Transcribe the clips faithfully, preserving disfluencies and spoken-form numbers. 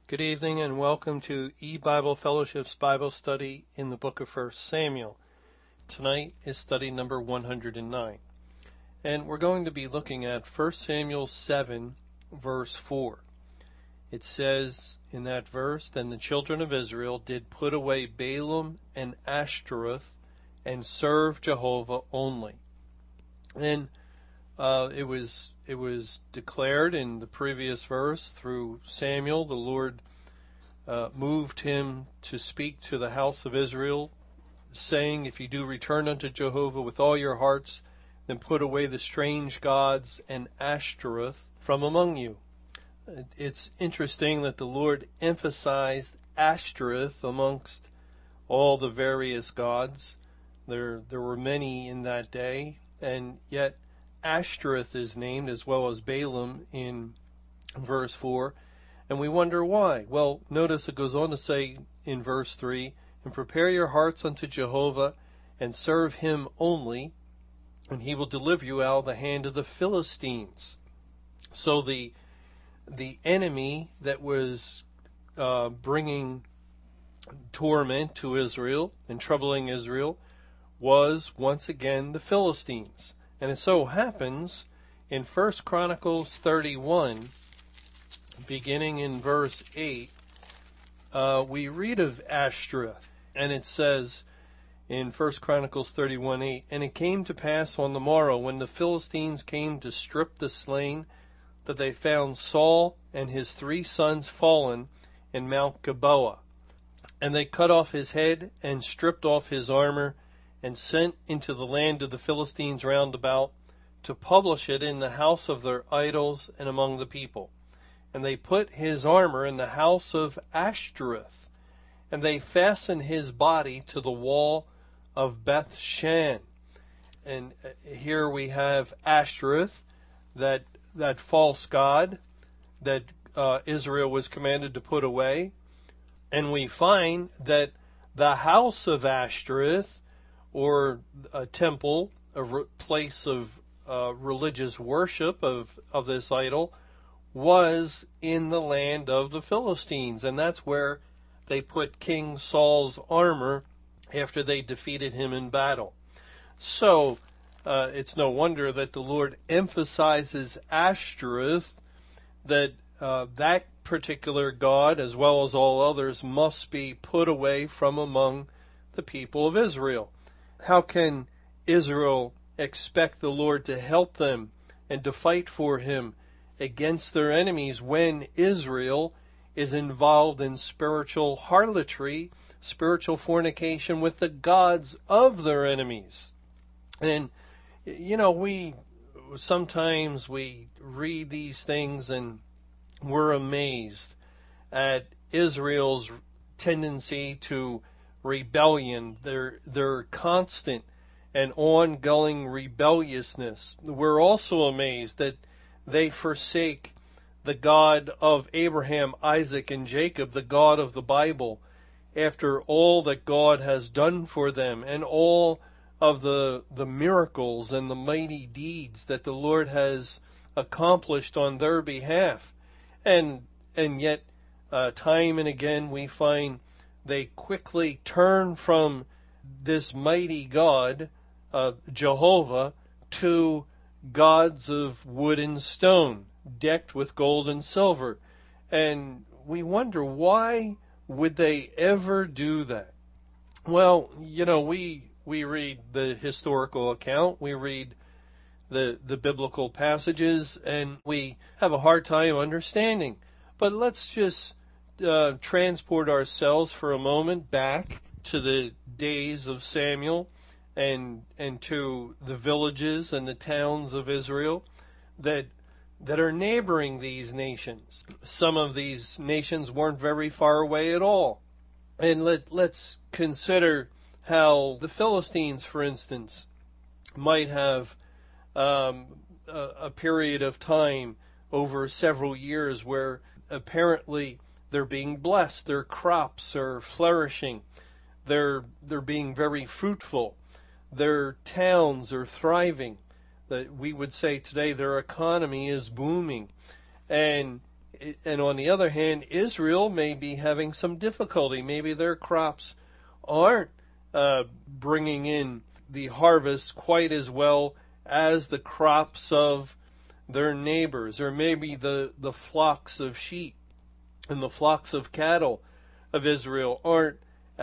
Good evening and welcome to E-Bible Fellowship's Bible study in the book of First Samuel. Tonight is study number one hundred nine. And we're going to be looking at First Samuel seven, verse four. It says in that verse, "Then the children of Israel did put away Balaam and Ashtoreth and serve Jehovah only." And uh, it was it was declared in the previous verse through Samuel, the Lord uh, moved him to speak to the house of Israel, saying, "If you do return unto Jehovah with all your hearts, then put away the strange gods and Ashtoreth from among you." It's interesting that the Lord emphasized Ashtoreth amongst all the various gods. There, there were many in that day, and yet Ashtoreth is named as well as Balaam in verse four, and we wonder why. Well, notice it goes on to say in verse three, "And prepare your hearts unto Jehovah, and serve him only, and he will deliver you out of the hand of the Philistines." So the the enemy that was uh, bringing torment to Israel and troubling Israel was once again the Philistines. And it so happens in First Chronicles thirty-one, beginning in verse eight, uh, we read of Ashtoreth. And it says in First Chronicles thirty-one eight, "And it came to pass on the morrow, when the Philistines came to strip the slain, that they found Saul and his three sons fallen in Mount Gilboa. And they cut off his head and stripped off his armor, and sent into the land of the Philistines round about, to publish it in the house of their idols and among the people. And they put his armor in the house of Ashtoreth, and they fastened his body to the wall of Beth Shan." And here we have Ashtoreth, that that false god that uh, Israel was commanded to put away. And we find that the house of Ashtoreth, or a temple, a re- place of uh, religious worship of, of this idol, was in the land of the Philistines. And that's where they put King Saul's armor after they defeated him in battle. So uh, it's no wonder that the Lord emphasizes Ashtoreth, that uh, that particular god, as well as all others, must be put away from among the people of Israel. How can Israel expect the Lord to help them and to fight for him against their enemies when Israel is involved in spiritual harlotry, spiritual fornication with the gods of their enemies? And, you know, we sometimes we read these things and we're amazed at Israel's tendency to rebellion, their their constant and ongoing rebelliousness. We're also amazed that they forsake the God of Abraham, Isaac, and Jacob, the God of the Bible, after all that God has done for them and all of the the miracles and the mighty deeds that the Lord has accomplished on their behalf. And and yet, uh, time and again, we find they quickly turn from this mighty God, uh, Jehovah, to gods of wood and stone, decked with gold and silver. And we wonder, why would they ever do that? Well, you know, we we read the historical account, we read the the biblical passages, and we have a hard time understanding. But let's just uh, transport ourselves for a moment back to the days of Samuel, and and to the villages and the towns of Israel that that are neighboring these nations. Some of these nations weren't very far away at all. And let let's consider how the Philistines, for instance, might have um, a, a period of time over several years where apparently they're being blessed, their crops are flourishing, they're they're being very fruitful, their towns are thriving, that we would say today their economy is booming. And And on the other hand, Israel may be having some difficulty. Maybe their crops aren't uh, bringing in the harvest quite as well as the crops of their neighbors, or maybe the, the flocks of sheep and the flocks of cattle of Israel aren't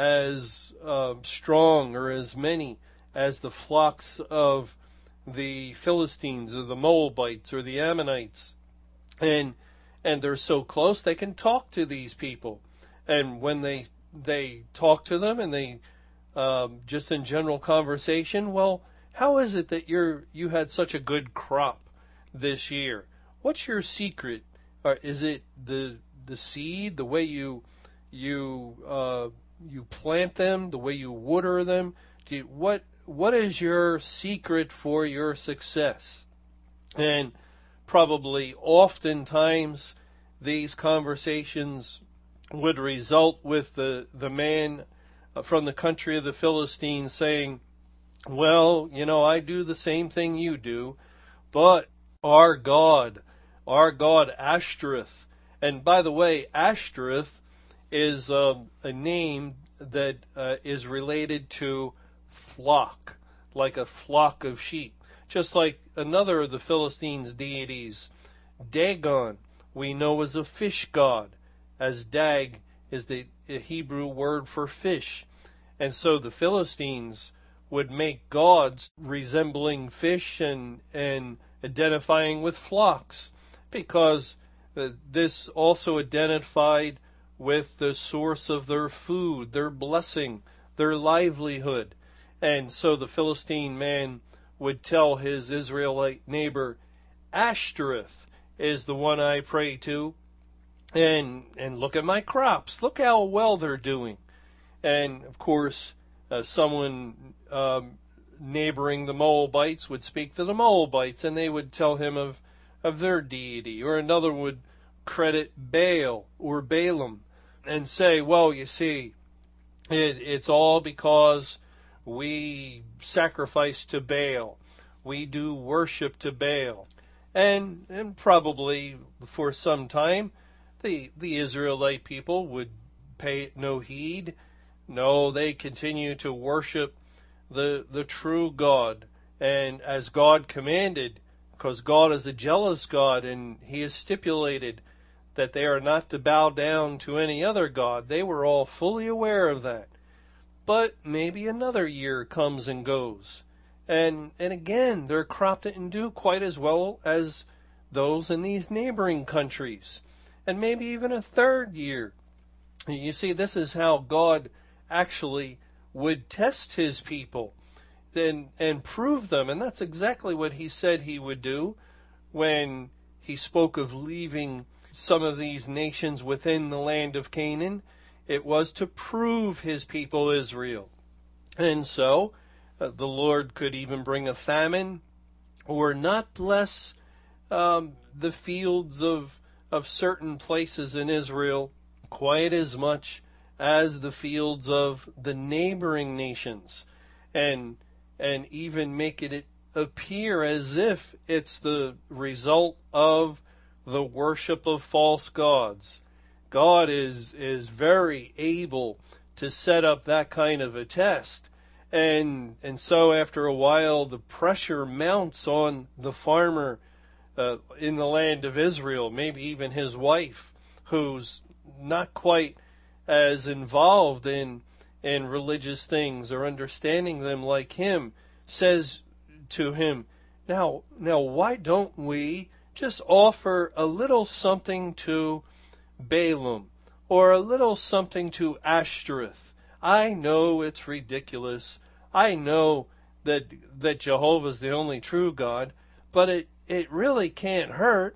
as uh, strong or as many as the flocks of the Philistines or the Moabites or the Ammonites. And and they're so close they can talk to these people. And when they they talk to them and they um, just in general conversation, well, how is it that you're you had such a good crop this year? What's your secret? Or is it the the seed, the way you you uh, you plant them, the way you water them? Do you, what what is your secret for your success? And probably oftentimes these conversations would result with the the man from the country of the Philistines saying, well, you know, I do the same thing you do, but our God, our God Ashtoreth, and by the way, Ashtoreth is uh, a name that uh, is related to flock, like a flock of sheep. Just like another of the Philistines' deities, Dagon, we know as a fish god, as Dag is the Hebrew word for fish. And so the Philistines would make gods resembling fish and, and identifying with flocks, because this also identified with the source of their food, their blessing, their livelihood. And so the Philistine man would tell his Israelite neighbor, Ashtoreth is the one I pray to, and and look at my crops. Look how well they're doing. And of course, uh, someone um, neighboring the Moabites would speak to the Moabites, and they would tell him of, of their deity. Or another would credit Baal or Balaam and say, well, you see, it, it's all because we sacrifice to Baal. We do worship to Baal. And and probably for some time, the, the Israelite people would pay it no heed. No, they continue to worship the, the true God. And as God commanded, because God is a jealous God, and He has stipulated that they are not to bow down to any other God. They were all fully aware of that. But maybe another year comes and goes. And and again, their crop didn't do quite as well as those in these neighboring countries. And maybe even a third year. You see, this is how God actually would test His people and, and prove them. And that's exactly what He said He would do when He spoke of leaving some of these nations within the land of Canaan. It was to prove His people Israel. And so uh, the Lord could even bring a famine, or not bless um, the fields of of certain places in Israel quite as much as the fields of the neighboring nations, and and even make it appear as if it's the result of the worship of false gods. God is is very able to set up that kind of a test. And and so after a while, the pressure mounts on the farmer uh, in the land of Israel, maybe even his wife, who's not quite as involved in in religious things or understanding them like him, says to him, now, now why don't we just offer a little something to Balaam, or a little something to Ashtoreth? I know it's ridiculous. I know that that Jehovah's the only true God, but it, it really can't hurt.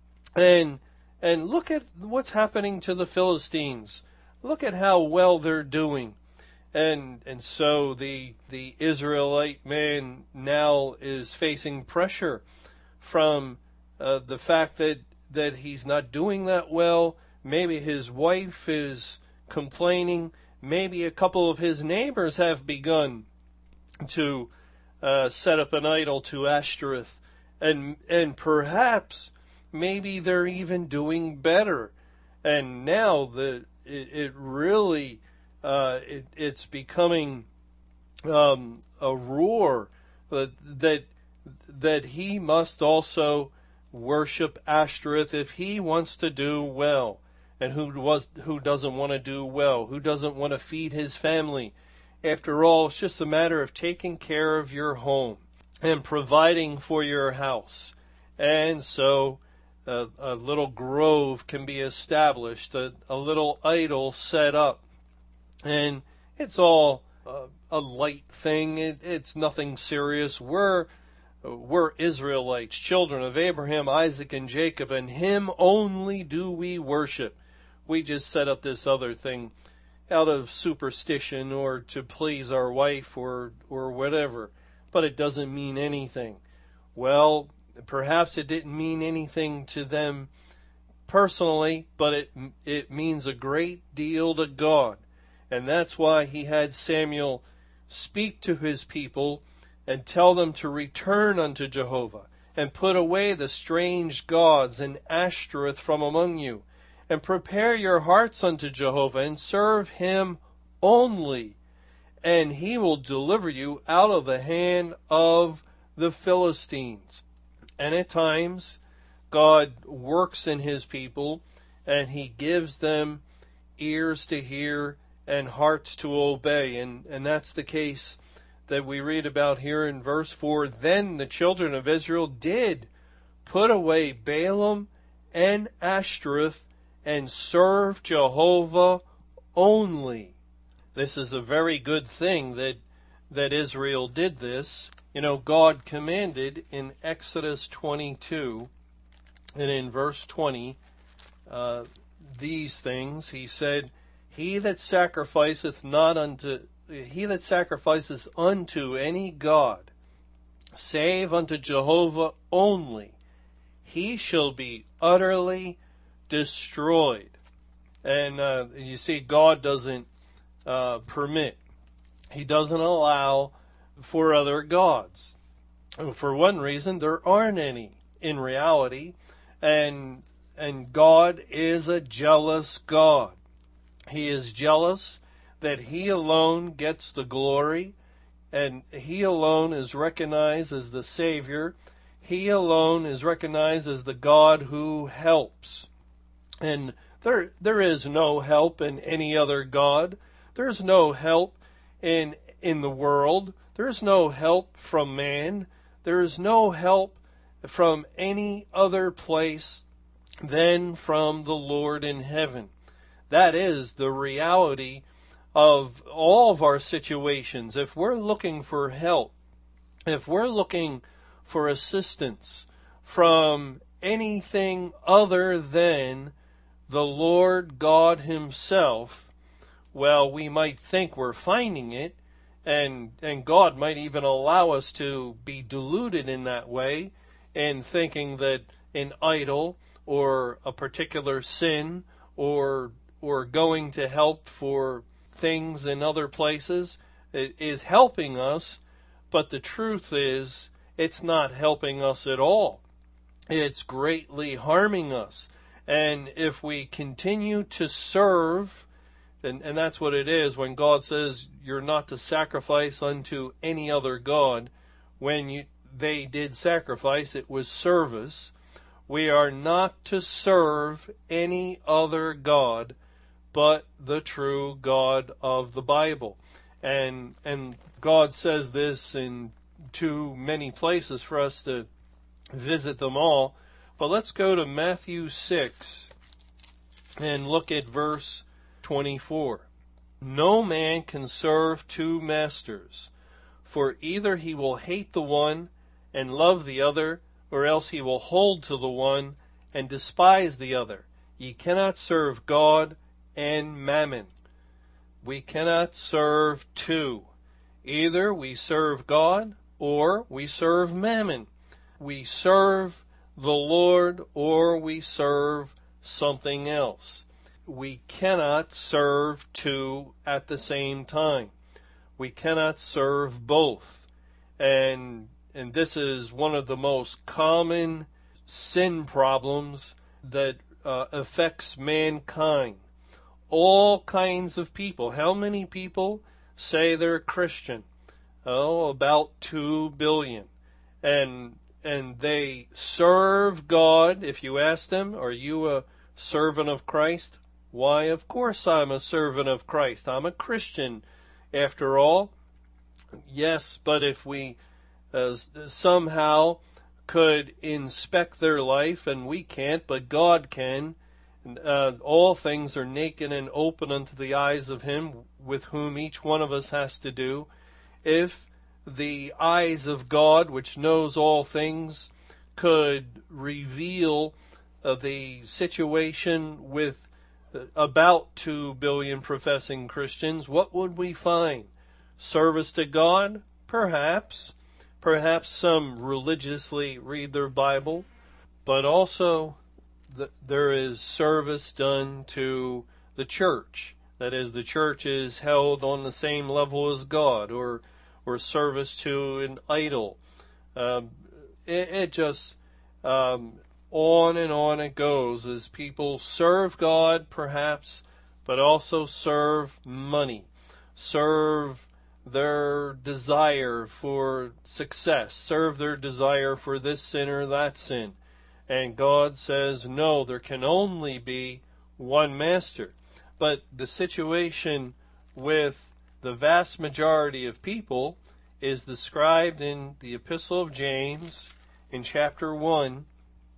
And and look at what's happening to the Philistines. Look at how well they're doing. And and so the the Israelite man now is facing pressure from uh, the fact that that he's not doing that well. Maybe his wife is complaining. Maybe a couple of his neighbors have begun to uh, set up an idol to Ashtoreth. And and perhaps, maybe they're even doing better. And now the it, it really uh, it, it's becoming um, a roar that that that he must also worship Ashtoreth if he wants to do well. And who was who doesn't want to do well? Who doesn't want to feed his family? After all, it's just a matter of taking care of your home and providing for your house. And so a, a little grove can be established, a, a little idol set up. And it's all uh, a light thing. It, it's nothing serious. We're, we're Israelites, children of Abraham, Isaac, and Jacob, and him only do we worship. We just set up this other thing out of superstition or to please our wife or or whatever, but it doesn't mean anything. Well, perhaps it didn't mean anything to them personally, but it it means a great deal to God. And that's why he had Samuel speak to his people and tell them to return unto Jehovah and put away the strange gods and Ashtoreth from among you, and prepare your hearts unto Jehovah, and serve him only, and he will deliver you out of the hand of the Philistines. And at times, God works in his people, and he gives them ears to hear and hearts to obey. And, and that's the case that we read about here in verse four. Then the children of Israel did put away Balaam and Ashtoreth, and serve Jehovah only. This is a very good thing that that Israel did this. You know, God commanded in Exodus twenty-two, and in verse twenty, uh, these things. He said, He that sacrificeth not unto he that sacrificeth unto any god, save unto Jehovah only, he shall be utterly destroyed. And uh, you see, God doesn't uh, permit. He doesn't allow for other gods. For one reason, there aren't any in reality, and and God is a jealous God. He is jealous that he alone gets the glory, and he alone is recognized as the Savior. He alone is recognized as the God who helps. And there there is no help in any other god. There's no help in in the world. There's no help from man. There is no help from any other place than from the Lord in heaven. That is the reality of all of our situations. If we're looking for help, if we're looking for assistance from anything other than the Lord God himself, well, we might think we're finding it, and and God might even allow us to be deluded in that way, in thinking that an idol or a particular sin or or going to help for things in other places is helping us, but the truth is it's not helping us at all. It's greatly harming us. And if we continue to serve, and, and that's what it is when God says you're not to sacrifice unto any other god, when you, they did sacrifice, it was service. We are not to serve any other god but the true God of the Bible. And and God says this in too many places for us to visit them all. But let's go to Matthew six and look at verse twenty-four. No man can serve two masters, for either he will hate the one and love the other, or else he will hold to the one and despise the other. Ye cannot serve God and mammon. We cannot serve two. Either we serve God or we serve mammon. We serve the Lord or we serve something else. We cannot serve two at the same time. We cannot serve both. And and this is one of the most common sin problems that uh, affects mankind. All kinds of people. How many people say they're Christian? Oh, about two billion. And and they serve God. If you ask them, are you a servant of Christ? Why, of course I'm a servant of Christ. I'm a Christian, after all. Yes, but if we uh, somehow could inspect their life, and we can't, but God can, uh, all things are naked and open unto the eyes of Him with whom each one of us has to do. If the eyes of God, which knows all things, could reveal uh, the situation with uh, about two billion professing Christians, what would we find? Service to God? Perhaps. Perhaps some religiously read their Bible, but also the, there is service done to the church. That is, the church is held on the same level as God, or or service to an idol. Um, it, it just um, on and on it goes as people serve God, perhaps, but also serve money, serve their desire for success, serve their desire for this sin or that sin. And God says, no, there can only be one master. But the situation with the vast majority of people is described in the Epistle of James in chapter one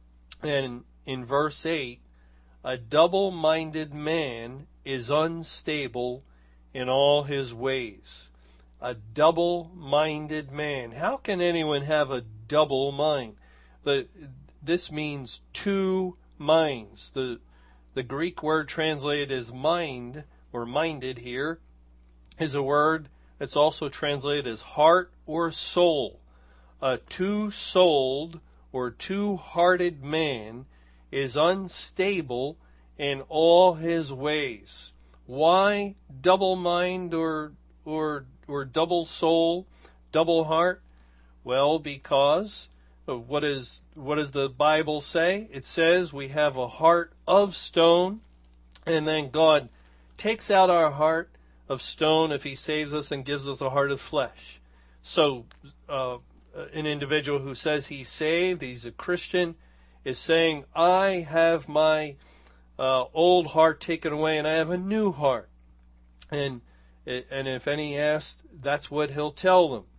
and in verse eight. A double-minded man is unstable in all his ways. A double-minded man. How can anyone have a double mind? The, this means two minds. The, the Greek word translated as mind, or minded here, is a word that's also translated as heart or soul. A two-souled or two-hearted man is unstable in all his ways. Why double mind or or or double soul, double heart? Well, because of what is what does the Bible say? It says we have a heart of stone, and then God takes out our heart of stone if He saves us and gives us a heart of flesh. So uh, an individual who says he's saved, he's a Christian, is saying, I have my uh, old heart taken away and I have a new heart. And and if any asked, that's what he'll tell them.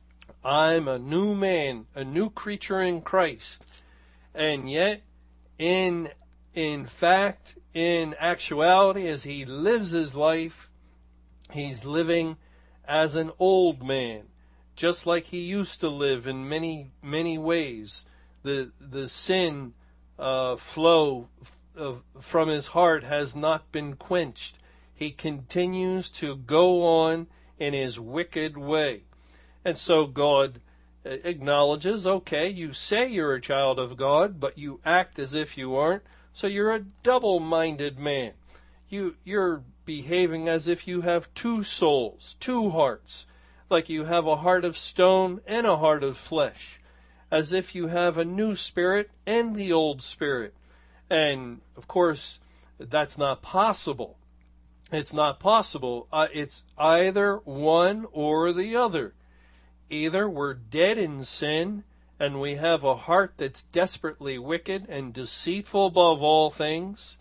I'm a new man, a new creature in Christ. And yet, in in fact, in actuality, as he lives his life, he's living as an old man, just like he used to live in many, many ways. The the sin uh, flow of, from his heart has not been quenched. He continues to go on in his wicked way. And so God acknowledges, okay, you say you're a child of God, but you act as if you aren't, so you're a double-minded man. You, you're behaving as if you have two souls, two hearts, like you have a heart of stone and a heart of flesh, as if you have a new spirit and the old spirit. And, of course, that's not possible. It's not possible. Uh, it's either one or the other. Either we're dead in sin and we have a heart that's desperately wicked and deceitful above all things,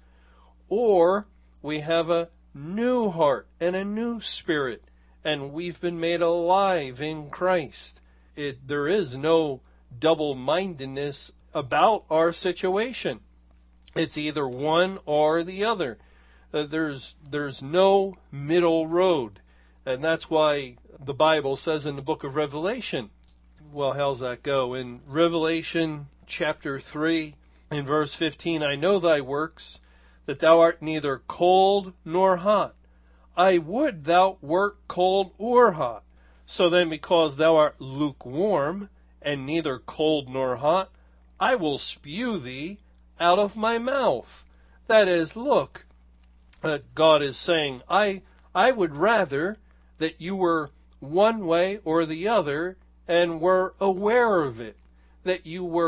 or we have a new heart and a new spirit and we've been made alive in Christ. It, there is no double-mindedness about our situation. It's either one or the other. Uh, there's there's no middle road. And that's why the Bible says in the book of Revelation, well, how's that go? In Revelation chapter three, in verse fifteen, I know thy works, that thou art neither cold nor hot. I would thou wert cold or hot. So then, because thou art lukewarm, and neither cold nor hot, I will spew thee out of my mouth. That is, look, uh, God is saying, I I would rather that you were one way or the other and were aware of it, that you were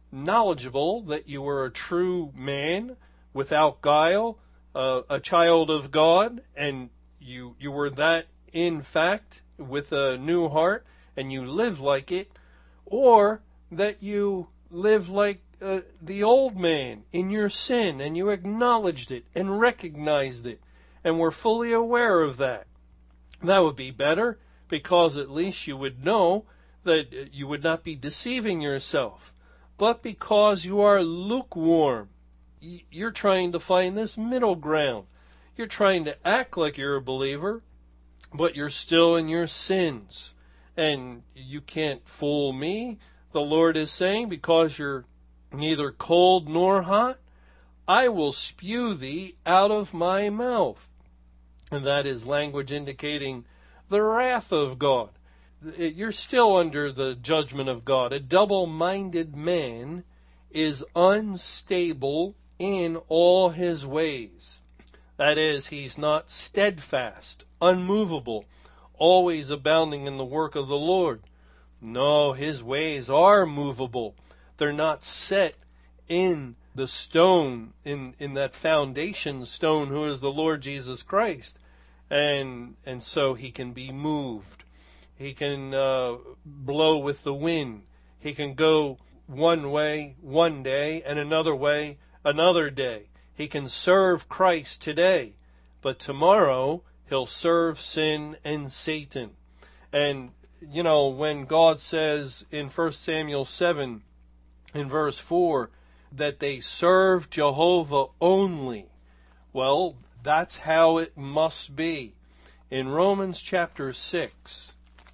knowledgeable that you were a true man without guile, uh, a child of God, and you you were that in fact with a new heart, and you live like it, or that you live like uh, the old man in your sin, and you acknowledged it and recognized it, and were fully aware of that. That would be better, because at least you would know that you would not be deceiving yourself. But because you are lukewarm, you're trying to find this middle ground. You're trying to act like you're a believer, but you're still in your sins. And you can't fool me, the Lord is saying, because you're neither cold nor hot. I will spew thee out of my mouth. And that is language indicating the wrath of God. You're still under the judgment of God. A double-minded man is unstable in all his ways. That is, he's not steadfast, unmovable, always abounding in the work of the Lord. No, his ways are movable. They're not set in the stone, in, in that foundation stone who is the Lord Jesus Christ. And, and so he can be moved. He can uh, blow with the wind. He can go one way one day and another way another day. He can serve Christ today, but tomorrow he'll serve sin and Satan. And, you know, when God says in First Samuel seven, in verse four, that they serve Jehovah only, well, that's how it must be. In Romans chapter six,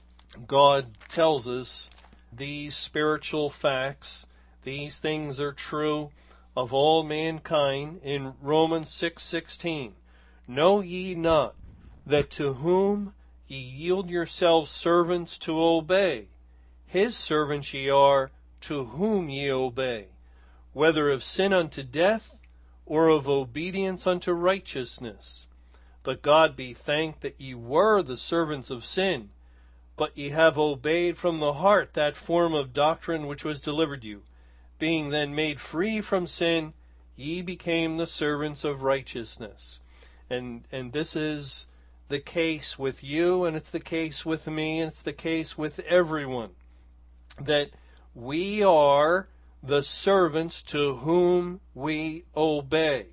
God tells us these spiritual facts. These things are true of all mankind. In Romans six sixteen, know ye not that to whom ye yield yourselves servants to obey, his servants ye are to whom ye obey, whether of sin unto death, or of obedience unto righteousness. But God be thanked that ye were the servants of sin, but ye have obeyed from the heart that form of doctrine which was delivered you. Being then made free from sin, ye became the servants of righteousness. And and this is the case with you, and it's the case with me, and it's the case with everyone. That we are the servants to whom we obey.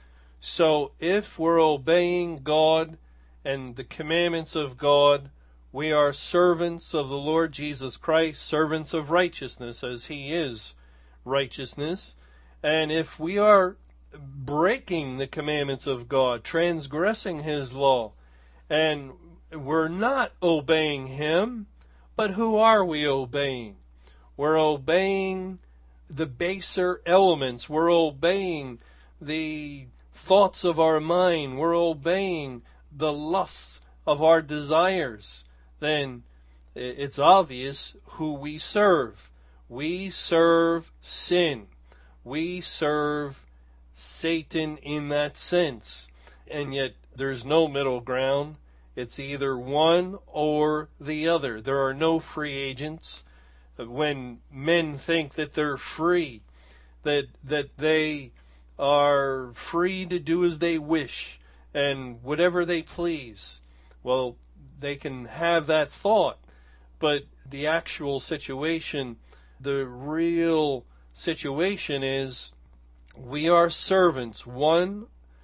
So if we're obeying God and the commandments of God, we are servants of the Lord Jesus Christ, servants of righteousness, as he is righteousness. And if we are breaking the commandments of God, transgressing his law, and we're not obeying him, but who are we obeying? We're obeying the baser elements. We're obeying the thoughts of our mind. We're obeying the lusts of our desires. Then it's obvious who we serve. We serve sin. We serve Satan in that sense. And yet there's no middle ground. It's either one or the other. There are no free agents. When men think that they're free, that that they are free to do as they wish and whatever they please, well, they can have that thought, but the actual situation, the real situation is we are servants, one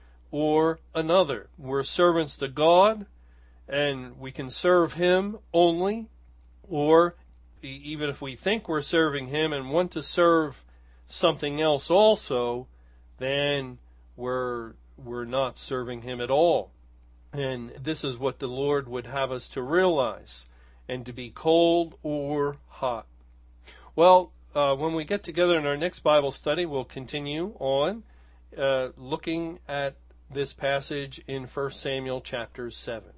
or another. We're servants to God, and we can serve him only, or even if we think we're serving him and want to serve something else also, then we're we're not serving him at all. And this is what the Lord would have us to realize, and to be cold or hot. Well, uh, when we get together in our next Bible study, we'll continue on uh, looking at this passage in First Samuel chapter seven.